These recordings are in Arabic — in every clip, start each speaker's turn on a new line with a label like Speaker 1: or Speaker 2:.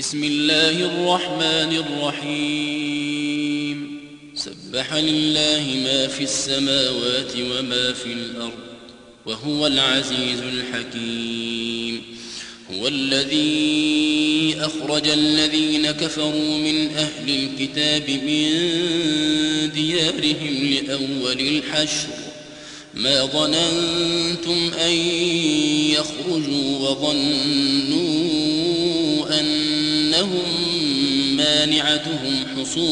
Speaker 1: بسم الله الرحمن الرحيم سبح لله ما في السماوات وما في الأرض وهو العزيز الحكيم هو الذي أخرج الذين كفروا من أهل الكتاب من ديارهم لأول الحشر ما ظننتم أن يخرجوا وظنوا أنهم مانعتهم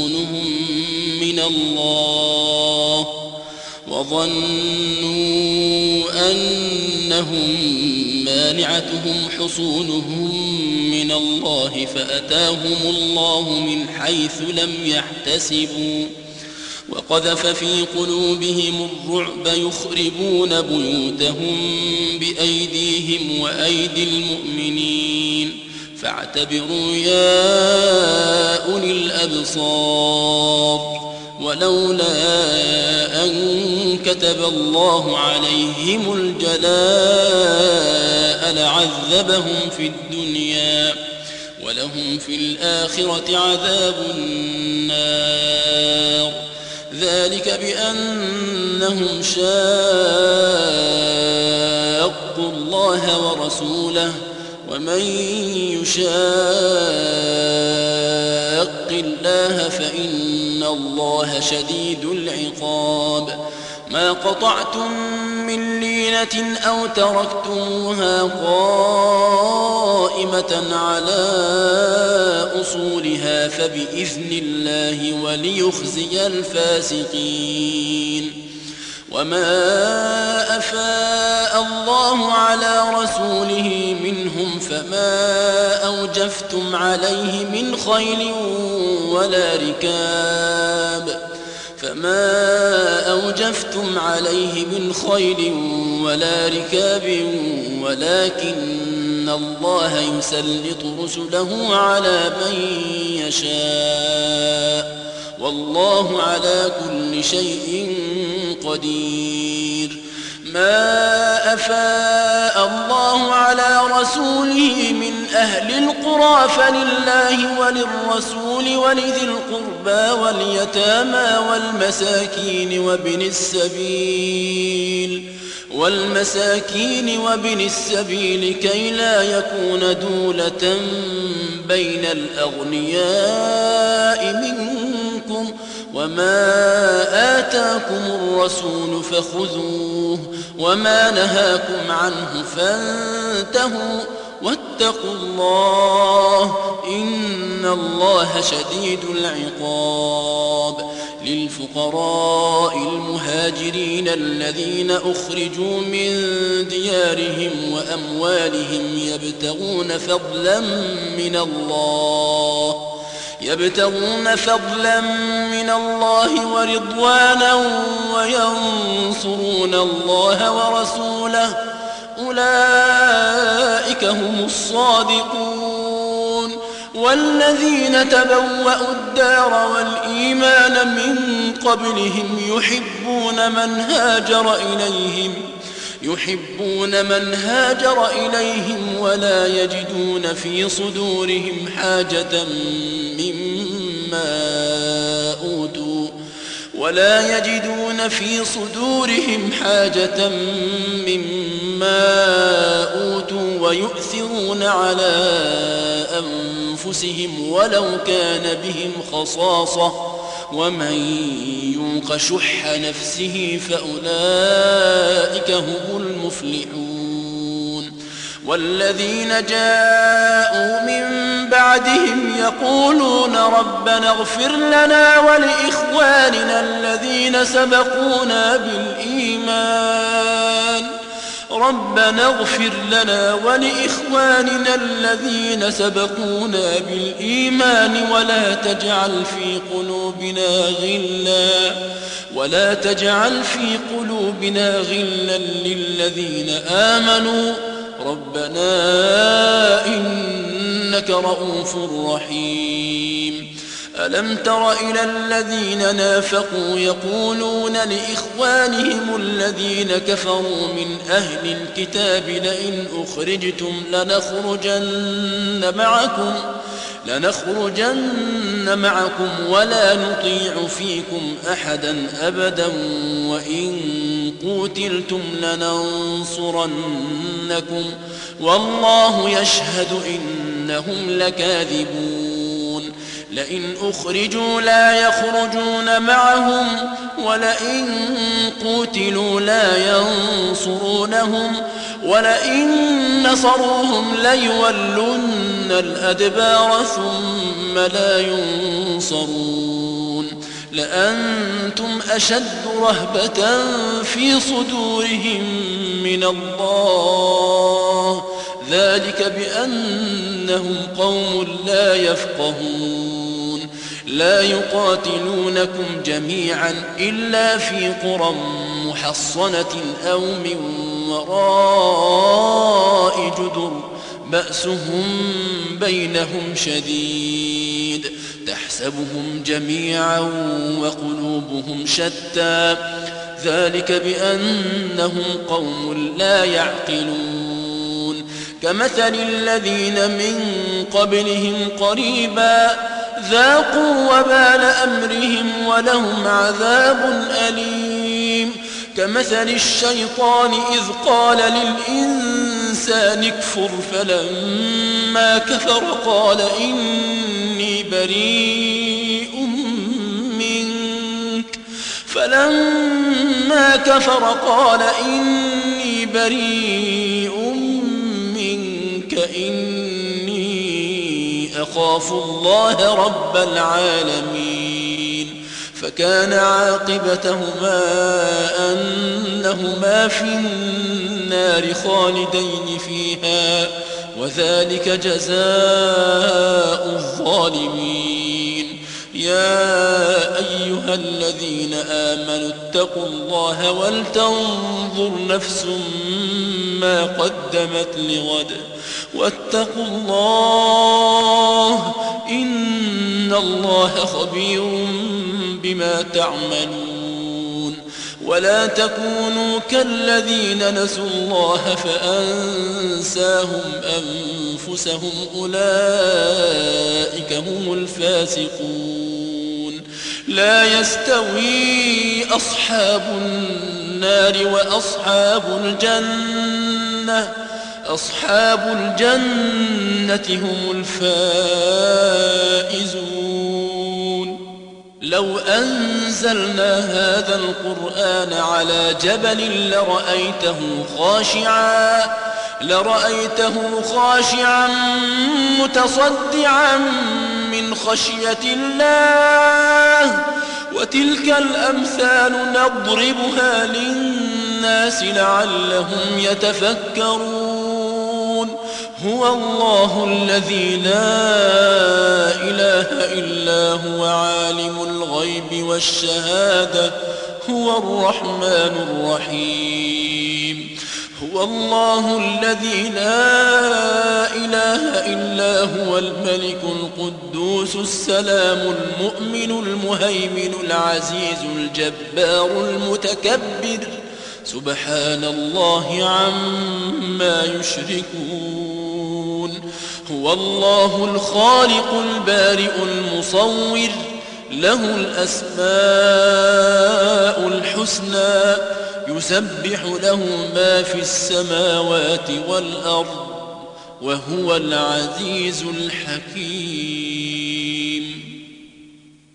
Speaker 1: حصونهم من الله فأتاهم الله من حيث لم يحتسبوا وقذف في قلوبهم الرعب يخربون بيوتهم بأيديهم وأيدي المؤمنين فاعتبروا يا أولي الأبصار ولولا أن كتب الله عليهم الجلاء لعذبهم في الدنيا ولهم في الآخرة عذاب النار ذلك بأنهم شاقوا الله ورسوله ومن يشاق الله فإن الله شديد العقاب ما قطعتم من لينة أو تركتموها قائمة على أصولها فبإذن الله وليخزي الفاسقين وما أفاء الله على رسوله منهم فما أوجفتم عليه من خيل ولا ركاب ولكن الله يسلط رسله على من يشاء والله على كل شيء قدير ما أفاء الله على رسوله من أهل القرى فلله وللرسول ولذي القربى واليتامى والمساكين وابن السبيل كي لا يكون دولة بين الأغنياء منكم وما آتاكم الرسول فخذوه وما نهاكم عنه فانتهوا واتقوا الله إن الله شديد العقاب للفقراء المهاجرين الذين أخرجوا من ديارهم وأموالهم يبتغون فضلا من الله ورضوانا وينصرون الله ورسوله أولئك هم الصادقون والذين تبوأوا الدار والإيمان من قبلهم يحبون من هاجر إليهم ولا يجدون في صدورهم حاجة مما أوتوا ويؤثرون على أنفسهم ولو كان بهم خصاصة ومن يوق شح نفسه فأولئك هم المفلحون والذين جاءوا من بعدهم يقولون ربنا اغفر لنا ولإخواننا الذين سبقونا بالإيمان ولا تجعل في قلوبنا غلا للذين آمنوا ربنا إنك رؤوف رحيم ألم تر إلى الذين نافقوا يقولون لإخوانهم الذين كفروا من أهل الكتاب لئن أخرجتم لنخرجن معكم ولا نطيع فيكم أحدا أبدا وإن قوتلتم لننصرنكم والله يشهد إنهم لكاذبون لئن أخرجوا لا يخرجون معهم ولئن قوتلوا لا ينصرونهم ولئن نصروهم ليولن الأدبار ثم لا ينصرون لأنتم أشد رهبة في صدورهم من الله ذلك بأنهم قوم لا يفقهون لا يقاتلونكم جميعا إلا في قرى محصنة أو من وراء جدر بأسهم بينهم شديد تحسبهم جميعا وقلوبهم شتى ذلك بأنهم قوم لا يعقلون كمثل الذين من قبلهم قريبا ذاقوا وبال أمرهم ولهم عذاب أليم كمثل الشيطان إذ قال للإنسان اكفر فلما كفر قال إني بريء منك إني أخاف الله رب العالمين فكان عاقبتهما أنهما في النار خالدين فيها وذلك جزاء الظالمين يا أيها الذين آمنوا اتقوا الله ولتنظر نفس ما قدمت لغد واتقوا الله إن الله خبير بما تعملون ولا تكونوا كالذين نسوا الله فأنساهم أنفسهم أولئك هم الفاسقون لا يستوي أصحاب النار وأصحاب الجنة هم الفائزون لو أنزلنا هذا القرآن على جبل لرأيته خاشعا متصدعا من خشية الله وتلك الأمثال نضربها للناس لعلهم يتفكرون هو الله الذي لا إله إلا هو عالم الغيب والشهادة هو الرحمن الرحيم هو الله الذي لا إله إلا هو الملك القدوس السلام المؤمن المهيمن العزيز الجبار المتكبر سبحان الله عما يشركون هو الله الخالق البارئ المصور له الأسماء الحسنى يسبح له ما في السماوات والأرض وهو العزيز الحكيم